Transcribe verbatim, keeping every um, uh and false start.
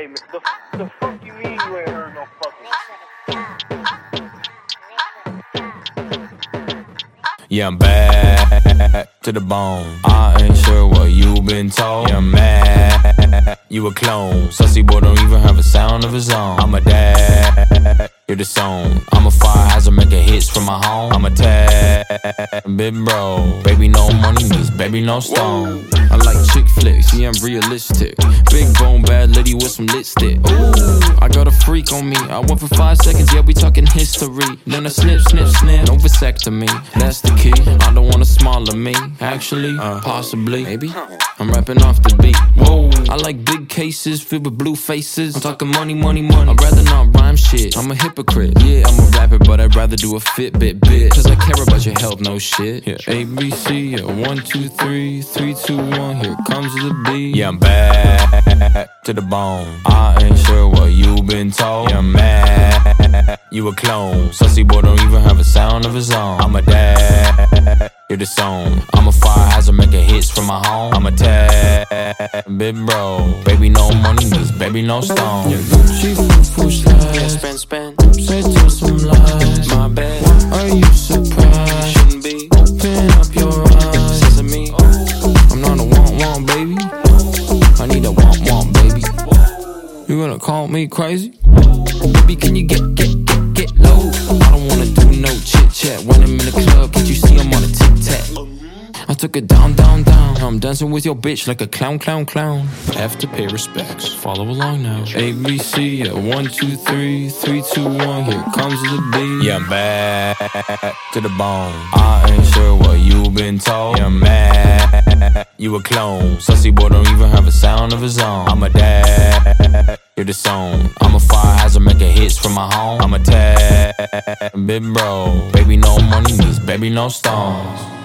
Hey, man, the, the fuck you mean you ain't heard no fucking Yeah, I'm back to the bone. I ain't sure what you been told. Yeah, I'm mad, you a clone. Sussy boy don't even have a sound of his own. I'm a dad, you're the song. I'm a fire hazard making hits from my home. I'm a tad, big bro. Baby no money means baby no stone. I like chick flicks, yeah I'm realistic. Big bone bad lady with some lipstick. Ooh, I got a freak on me. I went for five seconds, yeah we talking history. Then I snip, snip, snip, no vasectomy. That's the key, I don't want a smaller me. Actually, uh, possibly, maybe I'm rapping off the beat. Whoa, I like big cases filled with blue faces. I'm talking money, money, money. I'd rather not rhyme shit. I'm a hypocrite, yeah I'm a rapper, but I'd rather do a Fitbit bit. Cause I care about your health, no shit. Yeah, A, B, C, yeah, one, two, three, three, two, one, here comes the beat. Yeah, I'm back to the bone. I ain't sure what you been told. Yeah, I'm mad, you a clone. Sussy boy don't even have a sound of his own. I'm a dad, you're the song. I'm a fire hazard making hits from my home. I'm a tad, big bro. Baby no money means baby no stone. Yeah, Gucci full slide. Yeah, spin, spin. Say to some lies. My bad. Are you surprised? Shouldn't be. Open up your eyes. Sesame. I'm not a want want baby. I need a want want baby. You gonna call me crazy? Baby, can you get get get get low? I don't wanna do no chit chat when I'm in the club. Can't you see I'm on a tic tac? I took it down, down, down. I'm dancing with your bitch like a clown, clown, clown. Have to pay respects. Follow along now. A, B, C, yeah. One, two, three, three, two, one. Here comes the beat. Yeah, I'm back to the bone. I ain't sure what you been told. Yeah, I'm mad, you a clone. Sussy boy don't even have a sound of his own. I'm a dad, you're the song. I'm a fire hazard making hits from my home. I'm a tad, big bro. Baby no money means baby no stones.